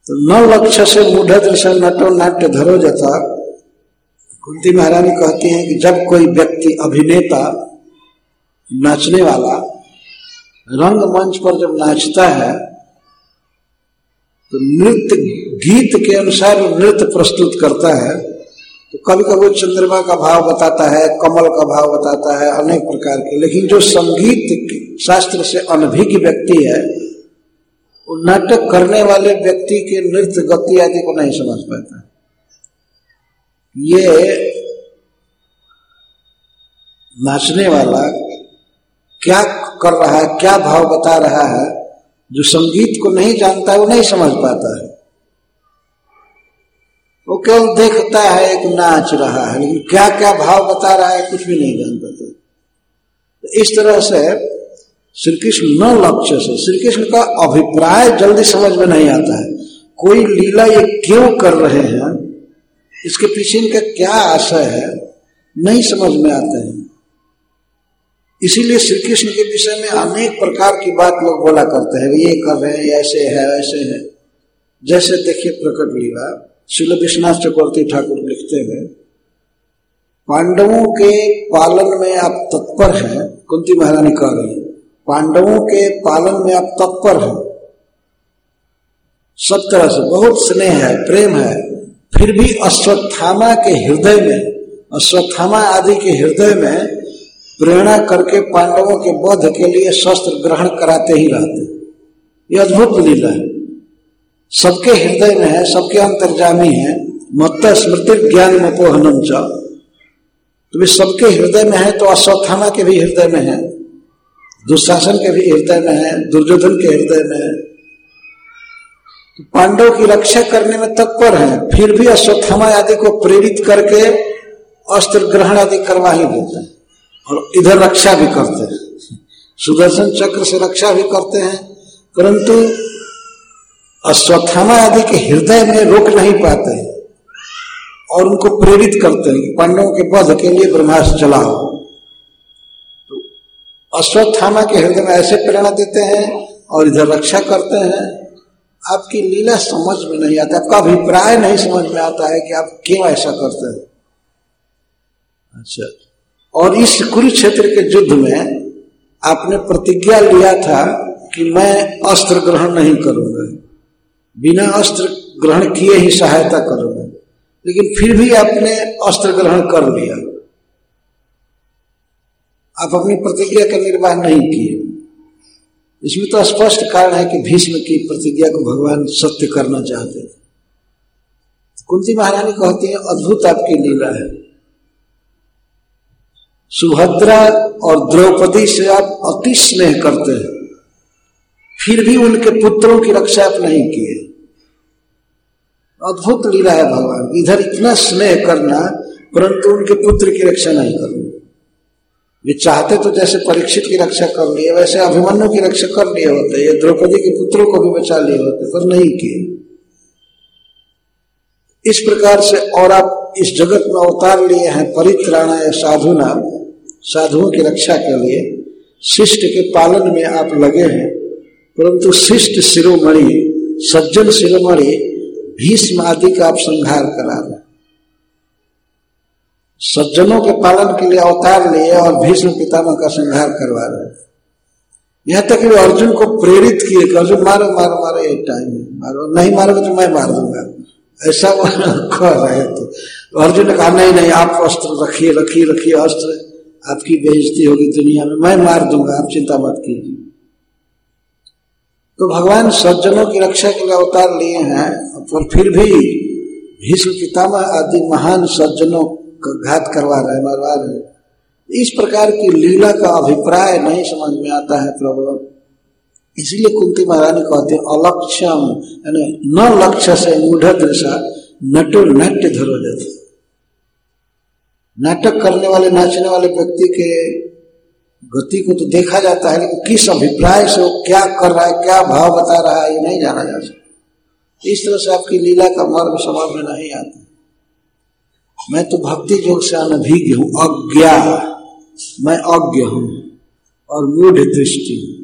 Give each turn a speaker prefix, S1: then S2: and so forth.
S1: तो न लक्ष्य से मूढ़ दृश्य नटो नाट्य धरो जथा। कुंती महारानी कहती हैं कि जब कोई व्यक्ति अभिनेता नाचने वाला रंगमंच पर जब नाचता है तो नृत्य गीत के अनुसार नृत्य प्रस्तुत करता है। तो कभी कभी चंद्रमा का भाव बताता है, कमल का भाव बताता है, अनेक प्रकार के। लेकिन जो संगीत शास्त्र से अनभिज्ञ व्यक्ति है वो नाटक करने वाले व्यक्ति के नृत्य गति आदि को नहीं समझ पाता। ये नाचने वाला क्या कर रहा है, क्या भाव बता रहा है, जो संगीत को नहीं जानता है वो नहीं समझ पाता है। वो केवल देखता है एक नाच रहा है, लेकिन क्या क्या भाव बता रहा है कुछ भी नहीं जान पाता। तो इस तरह से श्री कृष्ण न लक्ष्य से, श्री कृष्ण का अभिप्राय जल्दी समझ में नहीं आता है। कोई लीला ये क्यों कर रहे हैं, इसके पीछे इनका क्या आशय है, नहीं समझ में आते हैं। इसीलिए श्री कृष्ण के विषय में अनेक प्रकार की बात लोग बोला करते हैं, ये कर रहे हैं, ऐसे है वैसे है। जैसे देखिए प्रकट लीला, श्रील विश्वनाथ चक्रवर्ती ठाकुर लिखते हैं, पांडवों के पालन में आप तत्पर हैं। कुंती महारानी कह रही है पांडवों के पालन में आप तत्पर हैं, सब तरह से बहुत स्नेह है, प्रेम है। फिर भी अश्वत्थामा के हृदय में, अश्वत्थामा आदि के हृदय में प्रेरणा करके पांडवों के वध के लिए शस्त्र ग्रहण कराते ही रहते। ये अद्भुत लीला है, सबके हृदय में है, सबके अंतर्जामी है। मत्त स्मृति ज्ञान मपोहनम च, तो वे सबके हृदय में है। तो अश्वत्थामा के भी हृदय में है, दुशासन के भी हृदय में है, दुर्योधन के हृदय में है। तो पांडव की रक्षा करने में तत्पर है, फिर भी अश्वत्थामा आदि को प्रेरित करके अस्त्र ग्रहण आदि करवा ही देते हैं और इधर रक्षा भी करते हैं। सुदर्शन चक्र से रक्षा भी करते हैं, परंतु अश्वत्थामा आदि के हृदय में रोक नहीं पाते हैं और उनको प्रेरित करते हैं कि पांडवों के वध के लिए ब्रह्मास्त्र चलाओ। तो अश्वत्थामा के हृदय में ऐसे प्रेरणा देते हैं और इधर रक्षा करते हैं। आपकी लीला समझ में नहीं आता, आपका अभिप्राय नहीं समझ में आता है कि आप क्यों ऐसा करते हैं। अच्छा, और इस कुरुक्षेत्र के युद्ध में आपने प्रतिज्ञा लिया था कि मैं अस्त्र ग्रहण नहीं करूंगा, बिना अस्त्र ग्रहण किए ही सहायता करूंगा, लेकिन फिर भी आपने अस्त्र ग्रहण कर लिया। आप अपनी प्रतिज्ञा का निर्वाह नहीं किए। इसमें तो स्पष्ट कारण है कि भीष्म की प्रतिज्ञा को भगवान सत्य करना चाहते थे। कुंती महारानी कहती है अद्भुत आपकी लीला है। सुभद्रा और द्रौपदी से आप अति स्नेह करते हैं, फिर भी उनके पुत्रों की रक्षा आप नहीं किए। अद्भुत लीला है भगवान, इधर इतना स्नेह करना परंतु उनके पुत्र की रक्षा नहीं करना। वे चाहते तो जैसे परीक्षित की रक्षा कर लिए, वैसे अभिमन्यु की रक्षा कर लिए होते, ये द्रौपदी के पुत्रों को भी बचा लिए होते, पर नहीं किए। इस प्रकार से और आप इस जगत में अवतार लिए हैं परित्राणाय साधुना, साधुओं की रक्षा के लिए, शिष्ट के पालन में आप लगे हैं। परंतु शिष्ट शिरोमणि, सज्जन शिरोमणि भीष्म आदि का आप संहार करा रहे। सज्जनों के पालन के लिए अवतार लिए और भीष्म पितामह का संहार करवा रहे। यहां तक कि अर्जुन को प्रेरित किए कि अर्जुन मारो मारो मारो, ये टाइम है, मारो, नहीं मारोगे तो मैं मार दूंगा, ऐसा वो कह रहे थे। तो अर्जुन ने कहा नहीं नहीं, आप अस्त्र रखिए रखिए रखिए अस्त्र, आपकी बेइज्जती होगी दुनिया में, मैं मार दूंगा, आप चिंता मत कीजिए। तो भगवान सज्जनों की रक्षा के लिए अवतार लिए हैं, पर फिर भी भीष्म पितामह आदि महान सज्जनों का घात करवा रहे, मरवा रहे। इस प्रकार की लीला का अभिप्राय नहीं समझ में आता है प्रभु। इसलिए कुंती महारानी कहते हैं अलक्ष्यम, यानी न लक्ष्य से मूढ़ दृशा नटो नाट्य धरो जाते। नाटक करने वाले, नाचने वाले व्यक्ति के गति को तो देखा जाता है, लेकिन किस अभिप्राय से वो क्या कर रहा है, क्या भाव बता रहा है, ये नहीं जाना जा सकता। इस तरह से आपकी लीला का मर्म समझ में नहीं आता। मैं तो भक्ति योग से अनभिज्ञ हूं, अज्ञा, मैं अज्ञ हूं और मूढ़ दृष्टि।